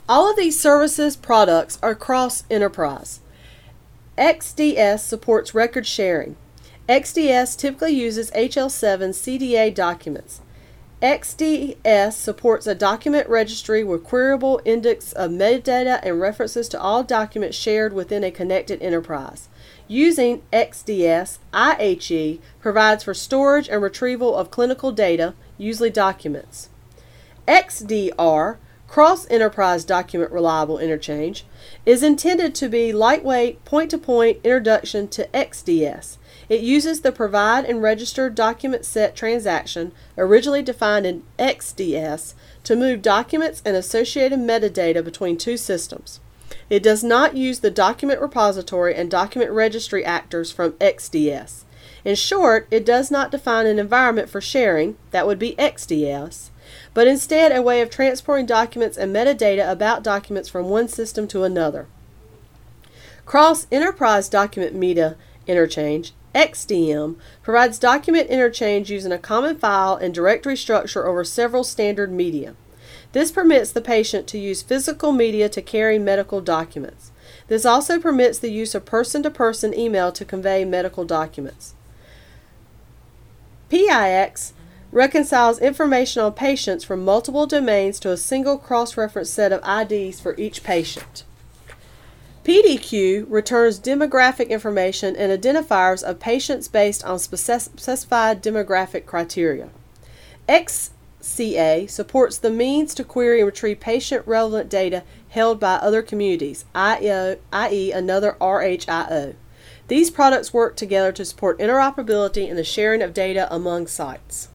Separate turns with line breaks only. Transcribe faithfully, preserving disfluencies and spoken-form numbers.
All of these services products are cross-enterprise. X D S supports record sharing. X D S typically uses H L seven C D A documents. X D S supports a document registry with queryable index of metadata and references to all documents shared within a connected enterprise. Using X D S, I H E provides for storage and retrieval of clinical data, usually documents. X D R, Cross-Enterprise Document Reliable Interchange, is intended to be lightweight, point-to-point introduction to X D S. It uses the provide and register document set transaction, originally defined in X D S, to move documents and associated metadata between two systems. It does not use the document repository and document registry actors from X D S. In short, it does not define an environment for sharing, that would be X D S, but instead a way of transporting documents and metadata about documents from one system to another. Cross-Enterprise Document Media Interchange, X D M, provides document interchange using a common file and directory structure over several standard media. This permits the patient to use physical media to carry medical documents. This also permits the use of person-to-person email to convey medical documents. P I X reconciles information on patients from multiple domains to a single cross-reference set of I Ds for each patient. P D Q returns demographic information and identifiers of patients based on specified demographic criteria. X C A supports the means to query and retrieve patient-relevant data held by other communities, that is another R H I O. These products work together to support interoperability and the sharing of data among sites.